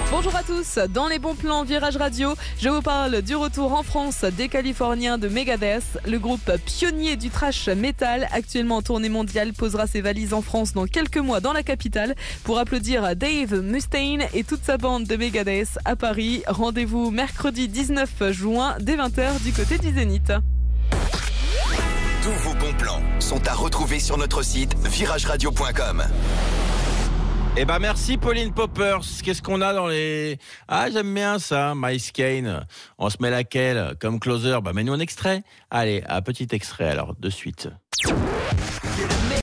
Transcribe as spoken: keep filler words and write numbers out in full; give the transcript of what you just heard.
Bonjour à tous, dans les bons plans Virage Radio, je vous parle du retour en France des Californiens de Megadeth. Le groupe pionnier du thrash metal, actuellement en tournée mondiale, posera ses valises en France dans quelques mois dans la capitale pour applaudir Dave Mustaine et toute sa bande de Megadeth à Paris. Rendez-vous mercredi dix-neuf juin dès vingt heures du côté du Zénith. Tous vos bons plans sont à retrouver sur notre site virage radio point com. Eh ben merci Pauline Poppers. Qu'est-ce qu'on a dans les... Ah, j'aime bien ça, Miles Kane. On se met laquelle comme closer? Bah mets-nous un extrait. Allez, un petit extrait alors, de suite.